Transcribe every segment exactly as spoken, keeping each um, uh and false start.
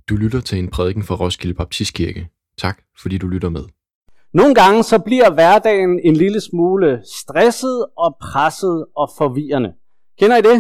Du lytter til en prædiken fra Roskilde Baptistkirke. Tak, fordi du lytter med. Nogle gange så bliver hverdagen en lille smule stresset og presset og forvirrende. Kender I det?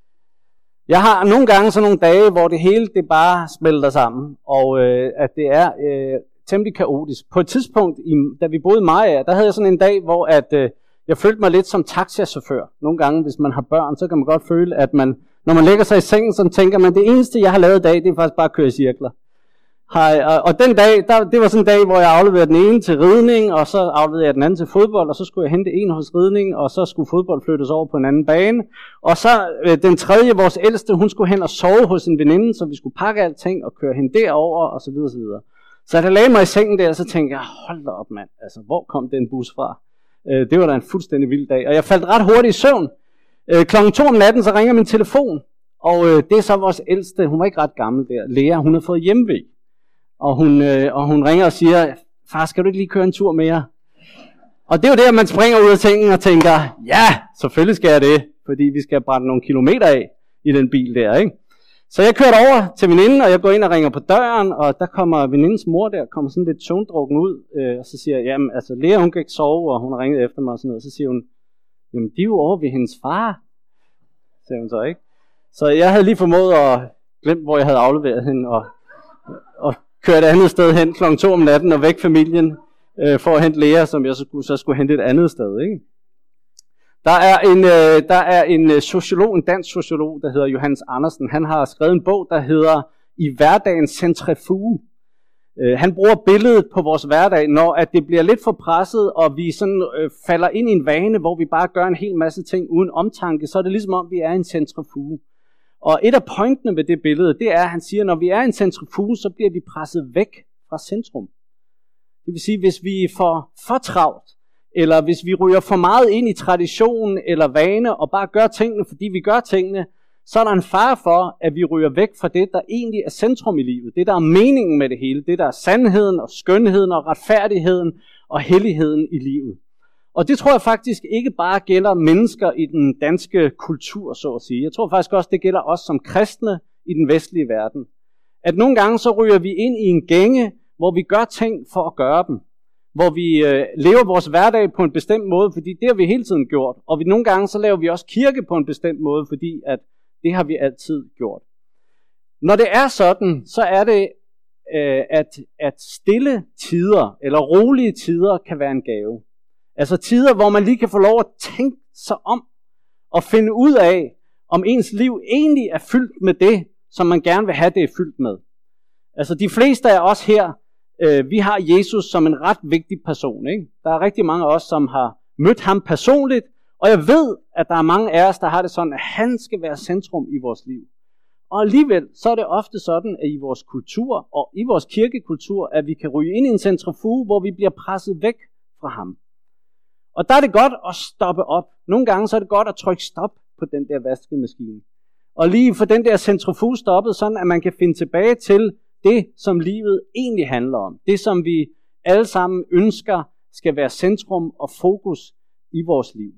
Jeg har nogle gange sådan nogle dage, hvor det hele det bare smelter sammen, og øh, at det er øh, temmelig kaotisk. På et tidspunkt, i, da vi boede i Maja, der havde jeg sådan en dag, hvor at, øh, jeg følte mig lidt som taxachauffør. Nogle gange, hvis man har børn, så kan man godt føle, at man, når man lægger sig i sengen, så tænker man, det eneste, jeg har lavet i dag, det er faktisk bare at køre i cirkler. Hej, og, og den dag, der, det var sådan en dag, hvor jeg afleverede den ene til ridning, og så afleverede jeg den anden til fodbold, og så skulle jeg hente en hos ridning, og så skulle fodbold flyttes over på en anden bane. Og så øh, den tredje, vores ældste, hun skulle hen og sove hos en veninde, så vi skulle pakke alting og køre hende derover, og så videre, så videre. Så da jeg lagde mig i sengen der, så tænkte jeg, hold da op mand, altså hvor kom den bus fra? Øh, det var da en fuldstændig vild dag, og jeg faldt ret hurtigt i søvn. Øh, klokken to om natten, så ringer min telefon, og øh, det er så vores ældste, hun var ikke ret gammel der, Lea, hun har fået hjemve. Og hun, øh, og hun ringer og siger, far, skal du ikke lige køre en tur mere? Og det er jo det, at man springer ud af sengen og tænker, ja, selvfølgelig skal jeg det, fordi vi skal brænde nogle kilometer af i den bil der, ikke? Så jeg kørte over til veninden, og jeg går ind og ringer på døren, og der kommer venindens mor der, kommer sådan lidt tøvndrukken ud, øh, og så siger jeg, jamen, altså, Lea, hun kan ikke sove, og hun har ringet efter mig og sådan noget. Så siger hun, jamen, de er jo over ved hendes far, siger hun så, ikke? Så jeg havde lige formået at glemme, hvor jeg havde afleveret hende, og, og kørte et andet sted hen klokken to om natten og væk familien øh, for at hente Lea, som jeg så skulle, så skulle hente et andet sted. Ikke? Der er en, øh, der er en sociolog, en dansk sociolog, der hedder Johannes Andersen. Han har skrevet en bog, der hedder I hverdagens centrifuge. Øh, han bruger billedet på vores hverdag, når at det bliver lidt for presset, og vi sådan, øh, falder ind i en vane, hvor vi bare gør en hel masse ting uden omtanke, så er det ligesom om, vi er en centrifuge. Og et af pointene ved det billede, det er, at han siger, at når vi er i en centrifuge, så bliver vi presset væk fra centrum. Det vil sige, hvis vi får for travlt, eller hvis vi ryger for meget ind i tradition eller vane, og bare gør tingene, fordi vi gør tingene, så er der en fare for, at vi ryger væk fra det, der egentlig er centrum i livet. Det, der er meningen med det hele. Det, der er sandheden og skønheden og retfærdigheden og helligheden i livet. Og det tror jeg faktisk ikke bare gælder mennesker i den danske kultur, så at sige. Jeg tror faktisk også, det gælder os som kristne i den vestlige verden. At nogle gange så ryger vi ind i en gænge, hvor vi gør ting for at gøre dem. Hvor vi øh, lever vores hverdag på en bestemt måde, fordi det har vi hele tiden gjort. Og vi, nogle gange så laver vi også kirke på en bestemt måde, fordi at det har vi altid gjort. Når det er sådan, så er det, øh, at, at stille tider eller rolige tider kan være en gave. Altså tider, hvor man lige kan få lov at tænke sig om og finde ud af, om ens liv egentlig er fyldt med det, som man gerne vil have det er fyldt med. Altså de fleste af os her, øh, vi har Jesus som en ret vigtig person. Ikke? Der er rigtig mange af os, som har mødt ham personligt, og jeg ved, at der er mange af os, der har det sådan, at han skal være centrum i vores liv. Og alligevel, så er det ofte sådan, at i vores kultur og i vores kirkekultur, at vi kan ryge ind i en centrifuge, hvor vi bliver presset væk fra ham. Og der er det godt at stoppe op. Nogle gange så er det godt at trykke stop på den der vaskemaskine. Og lige få den der centrifuge stoppet, sådan at man kan finde tilbage til det, som livet egentlig handler om. Det, som vi alle sammen ønsker, skal være centrum og fokus i vores liv.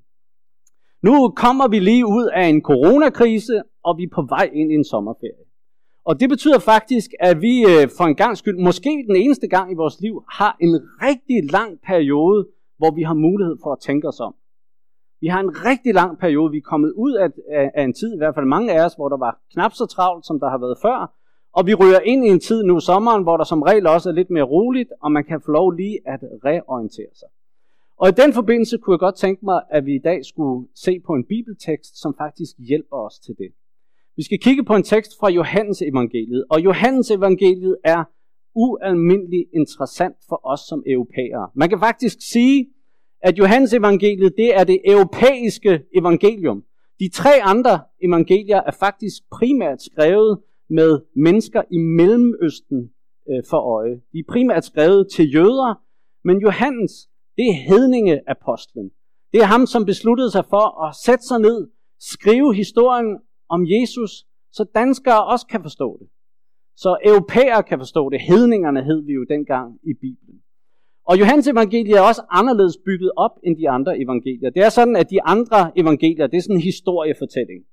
Nu kommer vi lige ud af en coronakrise, og vi er på vej ind i en sommerferie. Og det betyder faktisk, at vi for en gang skyld, måske den eneste gang i vores liv, har en rigtig lang periode, hvor vi har mulighed for at tænke os om. Vi har en rigtig lang periode, vi er kommet ud af, af, af en tid, i hvert fald mange af os, hvor der var knap så travlt, som der har været før. Og vi ryger ind i en tid nu sommeren, hvor der som regel også er lidt mere roligt, og man kan få lov lige at reorientere sig. Og i den forbindelse kunne jeg godt tænke mig, at vi i dag skulle se på en bibeltekst, som faktisk hjælper os til det. Vi skal kigge på en tekst fra Johannes evangeliet, og Johannes evangeliet er ualmindeligt interessant for os som europæere. Man kan faktisk sige, at Johannes evangeliet, det er det europæiske evangelium. De tre andre evangelier er faktisk primært skrevet med mennesker i Mellemøsten øh, for øje. De er primært skrevet til jøder, men Johannes, det er hedningeapostlen. Det er ham, som besluttede sig for at sætte sig ned, skrive historien om Jesus, så danskere også kan forstå det. Så europæere kan forstå det. Hedningerne hed vi jo dengang i Bibelen. Og Johannes evangeliet er også anderledes bygget op end de andre evangelier. Det er sådan, at de andre evangelier, det er sådan en historiefortælling.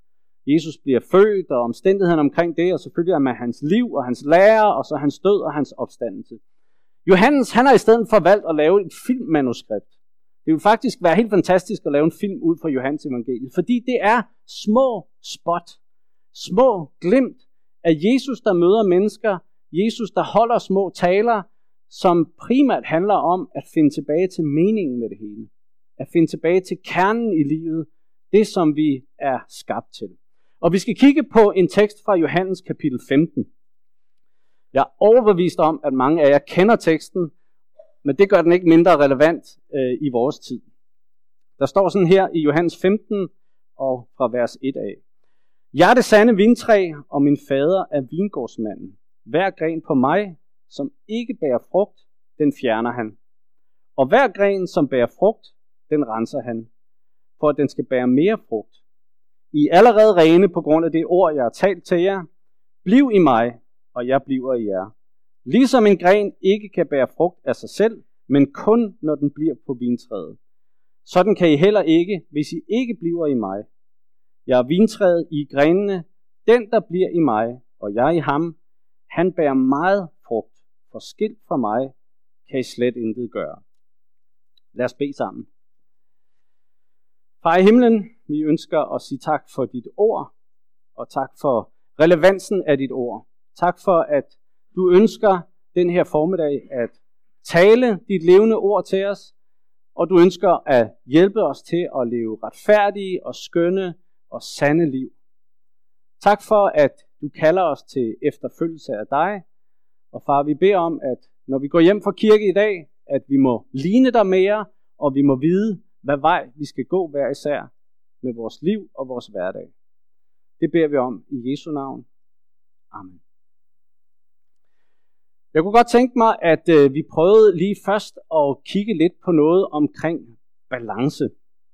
Jesus bliver født, og omstændighederne omkring det, og selvfølgelig er med hans liv og hans lære, og så hans død og hans opstandelse. Johannes, han har i stedet for valgt at lave et filmmanuskript. Det vil faktisk være helt fantastisk at lave en film ud fra Johannes evangeliet, fordi det er små spot, små glimt af Jesus, der møder mennesker, Jesus, der holder små taler, som primært handler om at finde tilbage til meningen med det hele. At finde tilbage til kernen i livet, det som vi er skabt til. Og vi skal kigge på en tekst fra Johannes kapitel femten. Jeg er overbevist om, at mange af jer kender teksten, men det gør den ikke mindre relevant øh, i vores tid. Der står sådan her i Johannes femten og fra vers et af. Jeg er det sande vintræ, og min fader er vingårdsmanden. Hver gren på mig, som ikke bærer frugt, den fjerner han. Og hver gren, som bærer frugt, den renser han, for at den skal bære mere frugt. I er allerede rene på grund af det ord, jeg har talt til jer. Bliv i mig, og jeg bliver i jer. Ligesom en gren ikke kan bære frugt af sig selv, men kun når den bliver på vintræet. Sådan kan I heller ikke, hvis I ikke bliver i mig. Jeg er vintræet, I grenene. Den, der bliver i mig, og jeg i ham, han bærer meget frugt. For skilt fra mig kan I slet intet gøre. Lad os bede sammen. Far i himlen, vi ønsker at sige tak for dit ord, og tak for relevansen af dit ord. Tak for, at du ønsker den her formiddag at tale dit levende ord til os, og du ønsker at hjælpe os til at leve retfærdige og skønne og sande liv. Tak for, at du kalder os til efterfølgelse af dig, og far, vi beder om, at når vi går hjem fra kirke i dag, at vi må ligne dig mere, og vi må vide, hvad vej vi skal gå hver især med vores liv og vores hverdag. Det beder vi om i Jesu navn. Amen. Jeg kunne godt tænke mig, at øh, vi prøvede lige først at kigge lidt på noget omkring balance.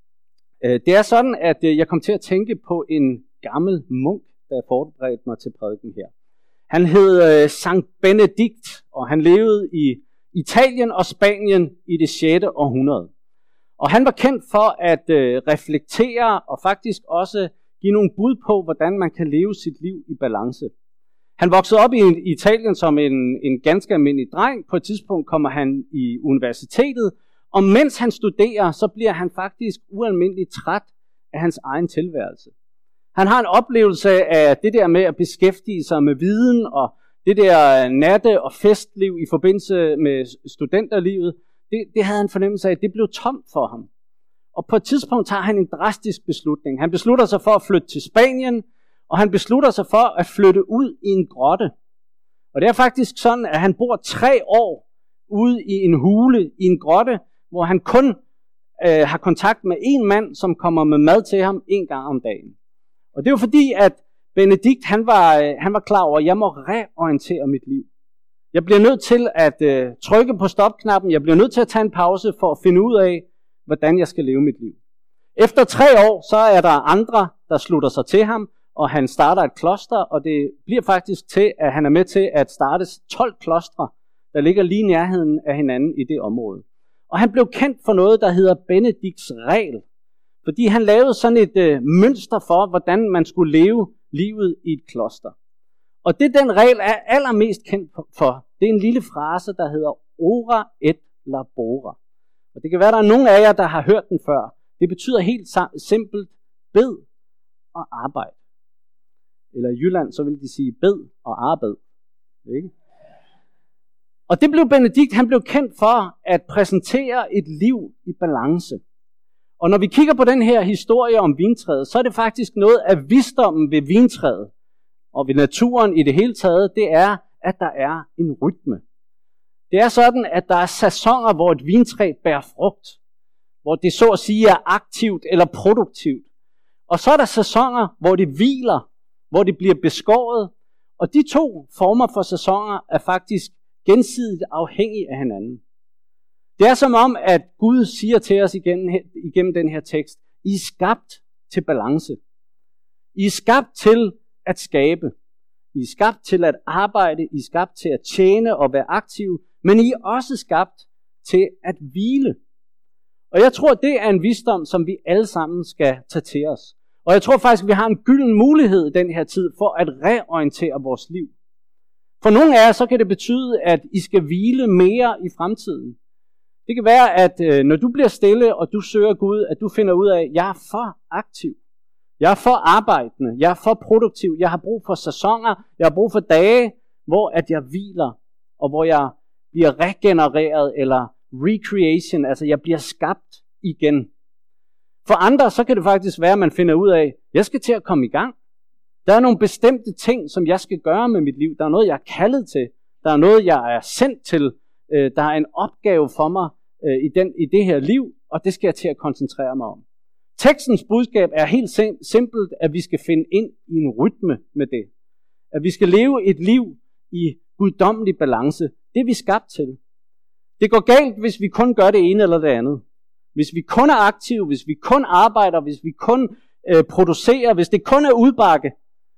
Øh, det er sådan, at øh, jeg kom til at tænke på en gammel munk, da jeg forberedte mig til prædiken her. Han hed øh, Sankt Benedikt, og han levede i Italien og Spanien i det sjette århundrede. Og han var kendt for at øh, reflektere og faktisk også give nogle bud på, hvordan man kan leve sit liv i balance. Han voksede op i Italien som en, en ganske almindelig dreng. På et tidspunkt kommer han i universitetet, og mens han studerer, så bliver han faktisk ualmindeligt træt af hans egen tilværelse. Han har en oplevelse af det der med at beskæftige sig med viden, og det der natte- og festliv i forbindelse med studenterlivet, det, det havde han fornemmelse af, at det blev tomt for ham. Og på et tidspunkt tager han en drastisk beslutning. Han beslutter sig for at flytte til Spanien, og han beslutter sig for at flytte ud i en grotte. Og det er faktisk sådan, at han bor tre år ude i en hule, i en grotte, hvor han kun øh, har kontakt med en mand, som kommer med mad til ham en gang om dagen. Og det er jo fordi, at Benedikt han var, øh, han var klar over, at jeg må reorientere mit liv. Jeg bliver nødt til at øh, trykke på stopknappen. Jeg bliver nødt til at tage en pause for at finde ud af, hvordan jeg skal leve mit liv. Efter tre år, så er der andre, der slutter sig til ham, og han starter et kloster, og det bliver faktisk til, at han er med til at starte tolv klostre, der ligger lige i nærheden af hinanden i det område. Og han blev kendt for noget, der hedder Benedikts regel, fordi han lavede sådan et øh, mønster for, hvordan man skulle leve livet i et kloster. Og det den regel er allermest kendt for, det er en lille frase, der hedder ora et labora. Og det kan være, der er nogle af jer, der har hørt den før. Det betyder helt simpelt bed og arbejde. Eller i Jylland, så vil de sige bed og arbejde. Ikke? Og det blev Benedikt, han blev kendt for at præsentere et liv i balance. Og når vi kigger på den her historie om vintræet, så er det faktisk noget af visdommen ved vintræet, og ved naturen i det hele taget, det er, at der er en rytme. Det er sådan, at der er sæsoner, hvor et vintræ bærer frugt, hvor det så at sige er aktivt eller produktivt. Og så er der sæsoner, hvor det hviler, hvor det bliver beskåret. Og de to former for sæsoner er faktisk gensidigt afhængige af hinanden. Det er som om, at Gud siger til os igennem, igennem den her tekst, I er skabt til balance. I er skabt til at skabe. I er skabt til at arbejde. I er skabt til at tjene og være aktive. Men I er også skabt til at hvile. Og jeg tror, det er en visdom, som vi alle sammen skal tage til os. Og jeg tror faktisk, at vi har en gylden mulighed i den her tid for at reorientere vores liv. For nogle af jer, så kan det betyde, at I skal hvile mere i fremtiden. Det kan være, at øh, når du bliver stille, og du søger Gud, at du finder ud af, at jeg er for aktiv. Jeg er for arbejdende. Jeg er for produktiv. Jeg har brug for sæsoner. Jeg har brug for dage, hvor at jeg hviler, og hvor jeg bliver regenereret, eller recreation, altså jeg bliver skabt igen. For andre, så kan det faktisk være, at man finder ud af, at jeg skal til at komme i gang. Der er nogle bestemte ting, som jeg skal gøre med mit liv. Der er noget, jeg er kaldet til. Der er noget, jeg er sendt til. Der er en opgave for mig i, den, i det her liv, og det skal jeg til at koncentrere mig om. Tekstens budskab er helt simpelt, at vi skal finde ind i en rytme med det. At vi skal leve et liv i guddommelig balance. Det er vi skabt til. Det går galt, hvis vi kun gør det ene eller det andet. Hvis vi kun er aktive, hvis vi kun arbejder, hvis vi kun øh, producerer, hvis det kun er udbakke,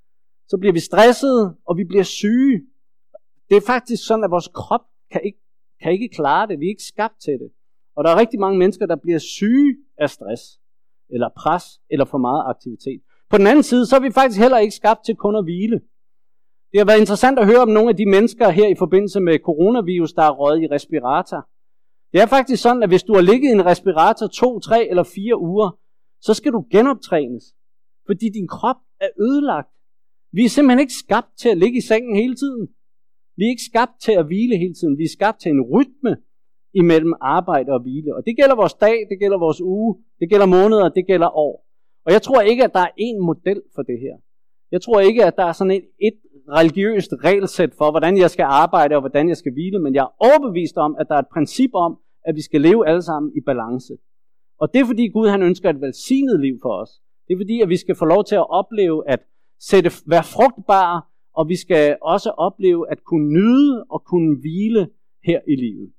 så bliver vi stressede, og vi bliver syge. Det er faktisk sådan, at vores krop kan ikke, kan ikke klare det. Vi er ikke skabt til det. Og der er rigtig mange mennesker, der bliver syge af stress, eller pres, eller for meget aktivitet. På den anden side, så er vi faktisk heller ikke skabt til kun at hvile. Det har været interessant at høre om nogle af de mennesker her i forbindelse med coronavirus, der er røget i respirator. Det er faktisk sådan, at hvis du har ligget i en respirator to, tre eller fire uger, så skal du genoptrænes, fordi din krop er ødelagt. Vi er simpelthen ikke skabt til at ligge i sengen hele tiden. Vi er ikke skabt til at hvile hele tiden. Vi er skabt til en rytme imellem arbejde og hvile. Og det gælder vores dag, det gælder vores uge, det gælder måneder, det gælder år. Og jeg tror ikke, at der er én model for det her. Jeg tror ikke, at der er sådan et, et religiøst regelsæt for, hvordan jeg skal arbejde og hvordan jeg skal hvile, men jeg er overbevist om, at der er et princip om, at vi skal leve alle sammen i balance. Og det er fordi Gud han ønsker et velsignet liv for os. Det er fordi, at vi skal få lov til at opleve at sætte, være frugtbare, og vi skal også opleve at kunne nyde og kunne hvile her i livet.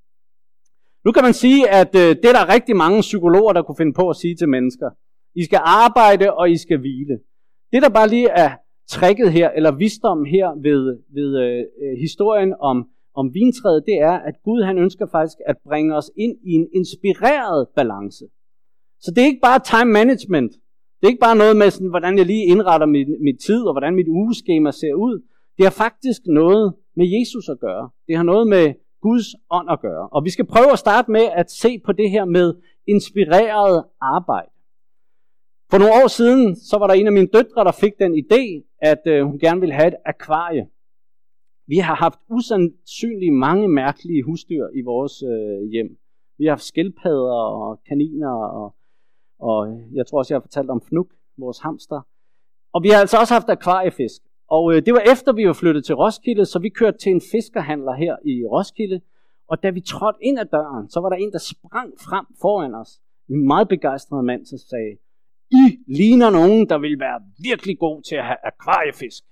Nu kan man sige, at øh, det er der rigtig mange psykologer, der kunne finde på at sige til mennesker. I skal arbejde, og I skal hvile. Det der bare lige er tricket her, eller visdom her ved, ved øh, historien om, om vintræet, det er, at Gud han ønsker faktisk at bringe os ind i en inspireret balance. Så det er ikke bare time management. Det er ikke bare noget med, sådan, hvordan jeg lige indretter mit, mit tid, og hvordan mit ugeskema ser ud. Det har faktisk noget med Jesus at gøre. Det har noget med Guds ånd at gøre. Og vi skal prøve at starte med at se på det her med inspireret arbejde. For nogle år siden, så var der en af mine døtre, der fik den idé, at øh, hun gerne ville have et akvarie. Vi har haft usandsynligt mange mærkelige husdyr i vores øh, hjem. Vi har haft skildpadder og kaniner, og, og jeg tror også, jeg har fortalt om Fnuk, vores hamster. Og vi har altså også haft akvariefisk. Og øh, det var efter, vi var flyttet til Roskilde, så vi kørte til en fiskerhandler her i Roskilde. Og da vi trådte ind ad døren, så var der en, der sprang frem foran os. En meget begejstret mand, der sagde, I ligner nogen, der vil være virkelig god til at have akvariefisk.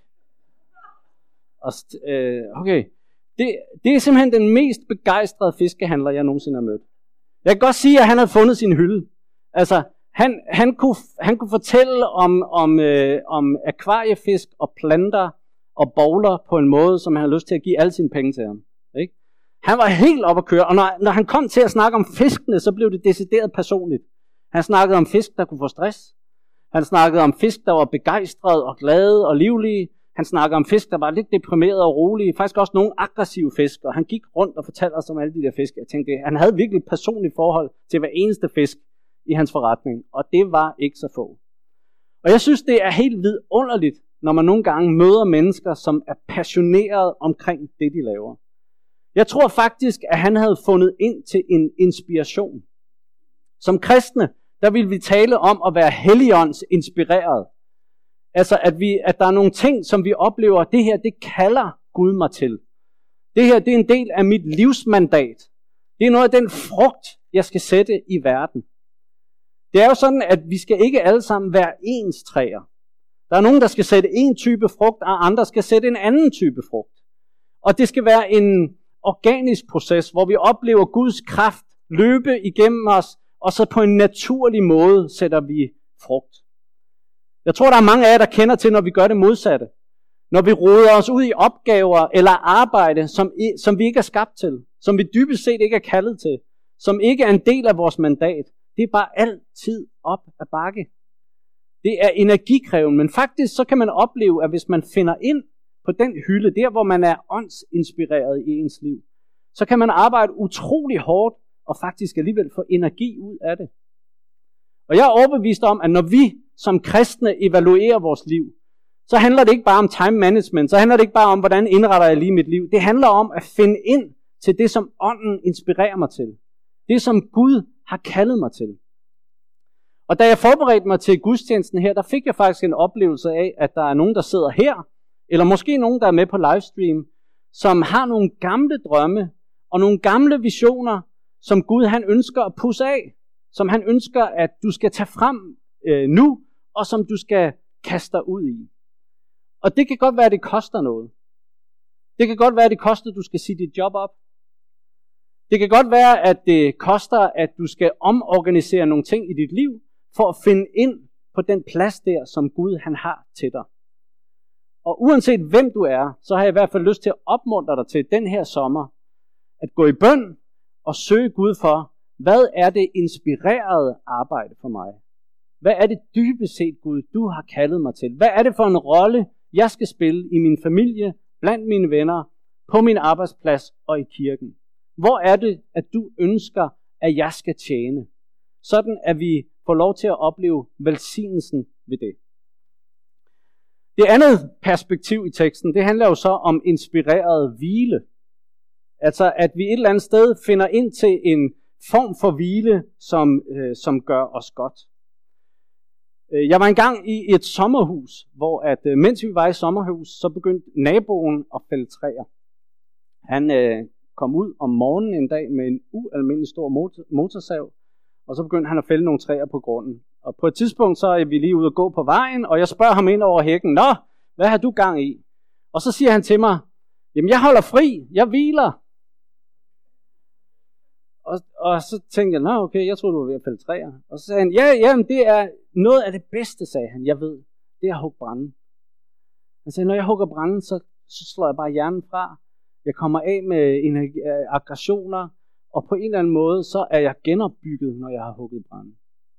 Og, øh, okay, det, det er simpelthen den mest begejstrede fiskehandler, jeg nogensinde har mødt. Jeg kan godt sige, at han havde fundet sin hylde. Altså, han, han, kunne, han kunne fortælle om, om, øh, om akvariefisk og planter og bowler på en måde, som han havde lyst til at give alle sine penge til ham. Ikke? Han var helt op at køre, og når, når han kom til at snakke om fiskene, så blev det decideret personligt. Han snakkede om fisk, der kunne få stress. Han snakkede om fisk, der var begejstrede og glade og livlige. Han snakkede om fisk, der var lidt deprimerede og rolige. Faktisk også nogle aggressive fisk. Og han gik rundt og fortalte os om alle de der fisk. Jeg tænkte, han havde virkelig et personligt forhold til hver eneste fisk i hans forretning. Og det var ikke så få. Og jeg synes, det er helt vidunderligt, når man nogle gange møder mennesker, som er passionerede omkring det, de laver. Jeg tror faktisk, at han havde fundet ind til en inspiration. Som kristne, der vil vi tale om at være Helligånds inspireret. Altså, at, vi, at der er nogle ting, som vi oplever, det her, det kalder Gud mig til. Det her, det er en del af mit livsmandat. Det er noget af den frugt, jeg skal sætte i verden. Det er jo sådan, at vi skal ikke alle sammen være ens træer. Der er nogen, der skal sætte en type frugt, og andre skal sætte en anden type frugt. Og det skal være en organisk proces, hvor vi oplever Guds kraft løbe igennem os, og så på en naturlig måde sætter vi frugt. Jeg tror, der er mange af jer, der kender til, når vi gør det modsatte. Når vi roder os ud i opgaver eller arbejde, som, som vi ikke er skabt til. Som vi dybest set ikke er kaldet til. Som ikke er en del af vores mandat. Det er bare altid op ad bakke. Det er energikrævende, men faktisk så kan man opleve, at hvis man finder ind på den hylde, der hvor man er åndsinspireret i ens liv, så kan man arbejde utrolig hårdt og faktisk alligevel få energi ud af det. Og jeg er overbevist om, at når vi som kristne evaluerer vores liv, så handler det ikke bare om time management, så handler det ikke bare om, hvordan indretter jeg lige mit liv. Det handler om at finde ind til det, som ånden inspirerer mig til. Det, som Gud har kaldet mig til. Og da jeg forberedte mig til gudstjenesten her, der fik jeg faktisk en oplevelse af, at der er nogen, der sidder her, eller måske nogen, der er med på livestream, som har nogle gamle drømme og nogle gamle visioner, som Gud han ønsker at pusse af, som han ønsker, at du skal tage frem øh, nu, og som du skal kaste dig ud i. Og det kan godt være, at det koster noget. Det kan godt være, at det koster, at du skal sige dit job op. Det kan godt være, at det koster, at du skal omorganisere nogle ting i dit liv, for at finde ind på den plads der, som Gud han har til dig. Og uanset hvem du er, så har jeg i hvert fald lyst til at opmuntre dig til den her sommer, at gå i bøn og søge Gud for, hvad er det inspirerede arbejde for mig? Hvad er det dybest set, Gud, du har kaldet mig til? Hvad er det for en rolle, jeg skal spille i min familie, blandt mine venner, på min arbejdsplads og i kirken? Hvor er det, at du ønsker, at jeg skal tjene? Sådan at vi får lov til at opleve velsignelsen ved det. Det andet perspektiv i teksten, det handler jo så om inspireret hvile. Altså at vi et eller andet sted finder ind til en form for hvile, som, øh, som gør os godt. Jeg var engang i et sommerhus, hvor at, øh, mens vi var i sommerhus, så begyndte naboen at fælde træer. Han øh, kom ud om morgenen en dag med en ualmindelig stor motor, motorsav, og så begyndte han at fælde nogle træer på grunden. Og på et tidspunkt, så er vi lige ude at gå på vejen, og jeg spørger ham ind over hækken, nå, hvad har du gang i? Og så siger han til mig, jamen jeg holder fri, jeg hviler. Og, og så tænkte jeg, nå okay, jeg troede du var ved at fælde træer. Og så sagde han, ja, jamen det er noget af det bedste, sagde han, jeg ved, det er at hugge brænde. Han sagde, når jeg hugger brænde, så, så slår jeg bare hjernen fra. Jeg kommer af med energi, aggressioner, og på en eller anden måde, så er jeg genopbygget, når jeg har hugget brænde.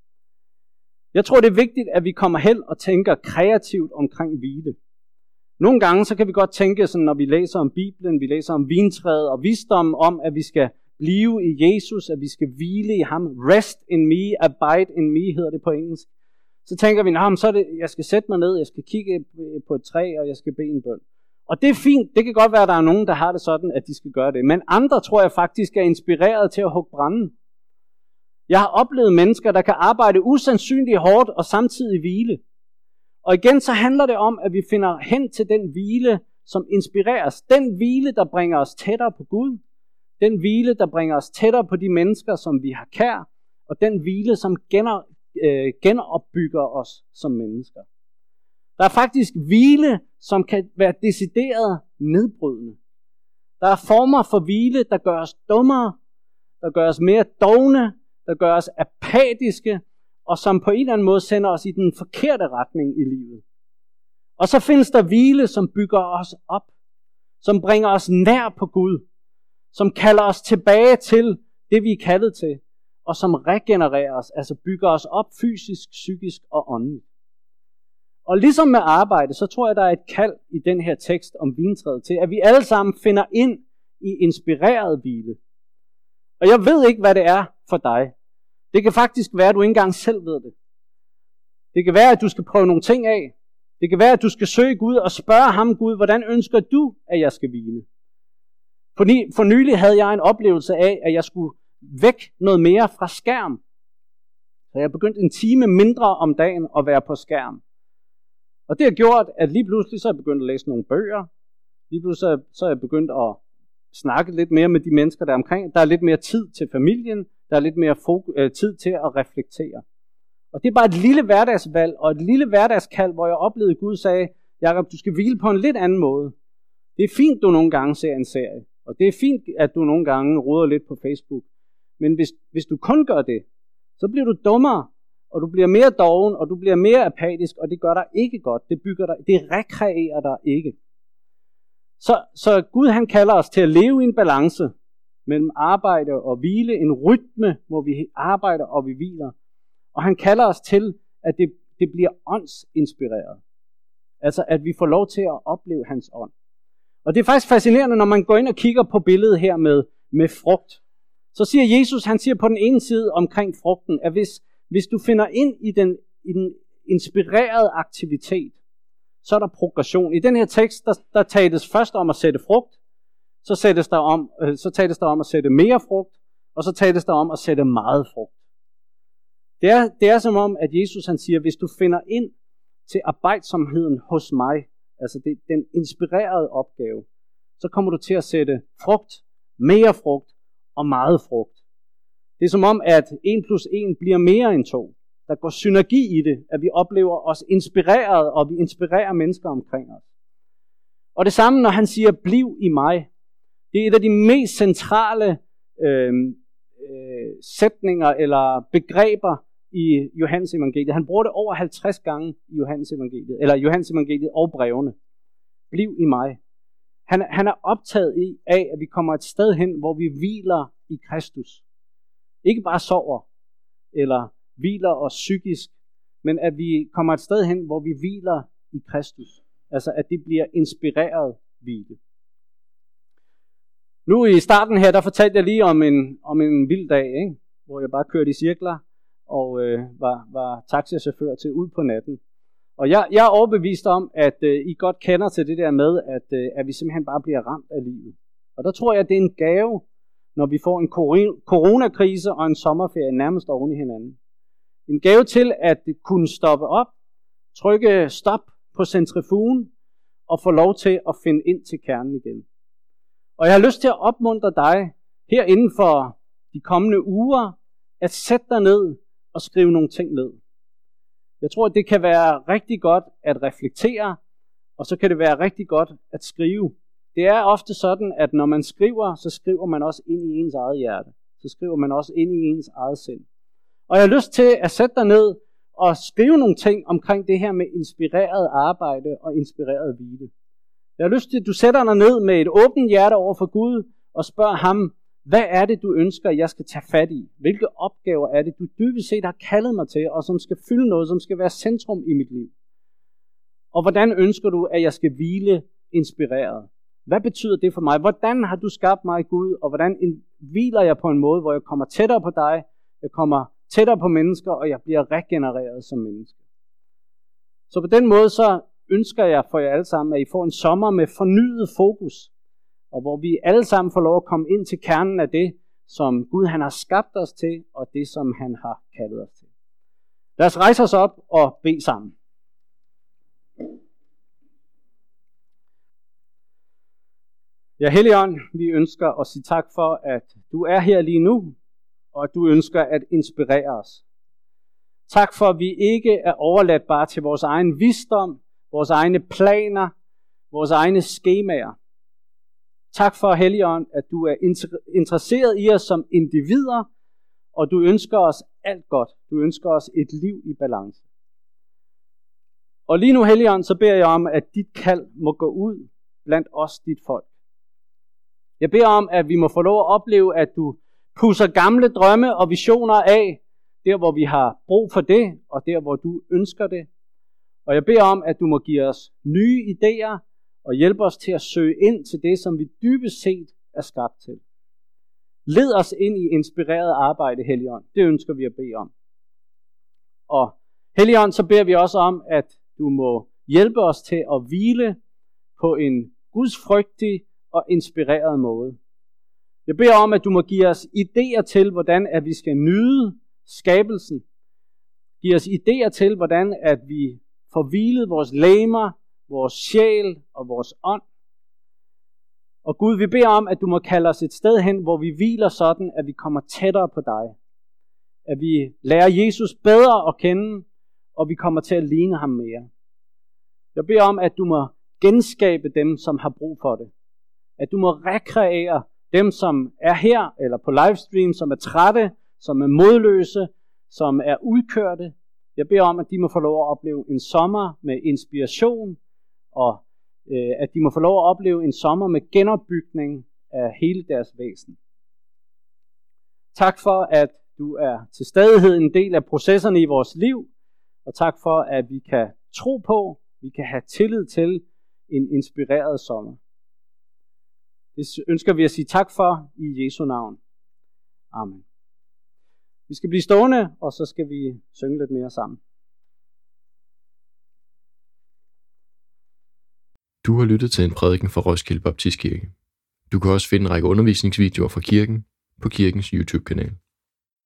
Jeg tror, det er vigtigt, at vi kommer hen og tænker kreativt omkring hvile. Nogle gange, så kan vi godt tænke, sådan, når vi læser om Bibelen, vi læser om vintræet og visdom om, at vi skal blive i Jesus, at vi skal hvile i ham. Rest in me, abide in me, hedder det på engelsk. Så tænker vi, nah, så er det, jeg skal sætte mig ned, jeg skal kigge på et træ, og jeg skal bede en bøn. Og det er fint, det kan godt være, at der er nogen, der har det sådan, at de skal gøre det. Men andre tror jeg faktisk er inspireret til at hugge branden. Jeg har oplevet mennesker, der kan arbejde usandsynligt hårdt og samtidig hvile. Og igen så handler det om, at vi finder hen til den hvile, som inspirerer os. Den hvile, der bringer os tættere på Gud. Den hvile, der bringer os tættere på de mennesker, som vi har kær. Og den hvile, som gener, øh, genopbygger os som mennesker. Der er faktisk hvile, som kan være decideret nedbrydende. Der er former for hvile, der gør os dummere, der gør os mere dovne, der gør os apatiske, og som på en eller anden måde sender os i den forkerte retning i livet. Og så findes der hvile, som bygger os op, som bringer os nær på Gud, som kalder os tilbage til det, vi er kaldet til, og som regenererer os, altså bygger os op fysisk, psykisk og åndeligt. Og ligesom med arbejde, så tror jeg, der er et kald i den her tekst om vintræet til, at vi alle sammen finder ind i inspireret hvile. Og jeg ved ikke, hvad det er for dig. Det kan faktisk være, at du ikke engang selv ved det. Det kan være, at du skal prøve nogle ting af. Det kan være, at du skal søge Gud og spørge ham, Gud, hvordan ønsker du, at jeg skal hvile? Fordi for nylig havde jeg en oplevelse af, at jeg skulle væk noget mere fra skærm. Så jeg begyndte en time mindre om dagen at være på skærm. Og det har gjort, at lige pludselig så er jeg begyndt at læse nogle bøger. Lige pludselig så er jeg begyndt at snakke lidt mere med de mennesker, der er omkring. Der er lidt mere tid til familien. Der er lidt mere fokus, øh, tid til at reflektere. Og det er bare et lille hverdagsvalg og et lille hverdagskald, hvor jeg oplevede, at Gud sagde, Jakob, du skal hvile på en lidt anden måde. Det er fint, du nogle gange ser en serie. Og det er fint, at du nogle gange roder lidt på Facebook. Men hvis, hvis du kun gør det, så bliver du dummere. Og du bliver mere doven, og du bliver mere apatisk, og det gør dig ikke godt. Det bygger dig, det rekreerer dig ikke. Så, så Gud han kalder os til at leve i en balance mellem arbejde og hvile, en rytme, hvor vi arbejder og vi hviler. Og han kalder os til, at det, det bliver åndsinspireret. Altså at vi får lov til at opleve hans ånd. Og det er faktisk fascinerende, når man går ind og kigger på billedet her med, med frugt. Så siger Jesus, han siger på den ene side omkring frugten, at hvis, hvis du finder ind i den, i den inspirerede aktivitet, så er der progression. I den her tekst, der, der tales først om at sætte frugt, så, sættes der om, øh, så tales der om at sætte mere frugt, og så tales der om at sætte meget frugt. Det er, det er som om, at Jesus han siger, hvis du finder ind til arbejdsomheden hos mig, altså det, den inspirerede opgave, så kommer du til at sætte frugt, mere frugt og meget frugt. Det er som om, at en plus en bliver mere end to. Der går synergi i det, at vi oplever os inspireret, og vi inspirerer mennesker omkring os. Og det samme, når han siger, bliv i mig. Det er et af de mest centrale øh, øh, sætninger eller begreber i Johannes evangeliet. Han bruger det over halvtreds gange i Johannes evangeliet, eller Johannes evangeliet og brevene. Bliv i mig. Han, han er optaget i, af, at vi kommer et sted hen, hvor vi hviler i Kristus. Ikke bare sover, eller hviler os psykisk, men at vi kommer et sted hen, hvor vi hviler i Kristus. Altså at det bliver inspireret hvile. Nu i starten her, der fortalte jeg lige om en, om en vild dag, ikke? Hvor jeg bare kørte i cirkler, og øh, var, var taxichauffør til ud på natten. Og jeg, jeg er overbevist om, at øh, I godt kender til det der med, at, øh, at vi simpelthen bare bliver ramt af livet. Og der tror jeg, at det er en gave, når vi får en coronakrise og en sommerferie nærmest oven i hinanden. En gave til at kunne stoppe op, trykke stop på centrifugen og få lov til at finde ind til kernen igen. Og jeg har lyst til at opmuntre dig her inden for de kommende uger at sætte dig ned og skrive nogle ting ned. Jeg tror, at det kan være rigtig godt at reflektere, og så kan det være rigtig godt at skrive. Det er ofte sådan, at når man skriver, så skriver man også ind i ens eget hjerte. Så skriver man også ind i ens eget sind. Og jeg har lyst til at sætte dig ned og skrive nogle ting omkring det her med inspireret arbejde og inspireret hvile. Jeg har lyst til, at du sætter dig ned med et åbent hjerte over for Gud og spørger ham, hvad er det, du ønsker, jeg skal tage fat i? Hvilke opgaver er det, du dybest set har kaldet mig til, og som skal fylde noget, som skal være centrum i mit liv? Og hvordan ønsker du, at jeg skal hvile inspireret? Hvad betyder det for mig? Hvordan har du skabt mig, Gud, og hvordan hviler jeg på en måde, hvor jeg kommer tættere på dig, jeg kommer tættere på mennesker, og jeg bliver regenereret som menneske? Så på den måde så ønsker jeg for jer alle sammen, at I får en sommer med fornyet fokus, og hvor vi alle sammen får lov at komme ind til kernen af det, som Gud han har skabt os til, og det som han har kaldet os til. Lad os rejse os op og bede sammen. Ja, Helligånd, vi ønsker at sige tak for, at du er her lige nu, og at du ønsker at inspirere os. Tak for, at vi ikke er overladt bare til vores egen visdom, vores egne planer, vores egne skemaer. Tak for, Helligånd, at du er interesseret i os som individer, og du ønsker os alt godt. Du ønsker os et liv i balance. Og lige nu, Helligånd, så beder jeg om, at dit kald må gå ud blandt os, dit folk. Jeg beder om, at vi må få lov at opleve, at du pusser gamle drømme og visioner af, der hvor vi har brug for det, og der hvor du ønsker det. Og jeg beder om, at du må give os nye idéer, og hjælpe os til at søge ind til det, som vi dybest set er skabt til. Led os ind i inspireret arbejde, Helligånd. Det ønsker vi at bede om. Og Helligånd, så beder vi også om, at du må hjælpe os til at hvile på en gudsfrygtig og inspireret måde. Jeg beder om, at du må give os idéer til, hvordan at vi skal nyde skabelsen. Giv os idéer til, hvordan at vi får hvilet vores legemer, vores sjæl og vores ånd. Og Gud, vi beder om, at du må kalde os et sted hen, hvor vi hviler sådan, at vi kommer tættere på dig. At vi lærer Jesus bedre at kende, og vi kommer til at ligne ham mere. Jeg beder om, at du må genskabe dem, som har brug for det. At du må rekreere dem, som er her, eller på livestream, som er trætte, som er modløse, som er udkørte. Jeg beder om, at de må få lov at opleve en sommer med inspiration, og øh, at de må få lov at opleve en sommer med genopbygning af hele deres væsen. Tak for, at du er til stadighed en del af processerne i vores liv, Og tak for, at vi kan tro på, vi kan have tillid til en inspireret sommer. Det ønsker vi at sige tak for i Jesu navn. Amen. Vi skal blive stående, og så skal vi synge lidt mere sammen. Du har lyttet til en prædiken fra Roskilde Baptistkirke. Du kan også finde en række undervisningsvideoer fra kirken på kirkens YouTube-kanal.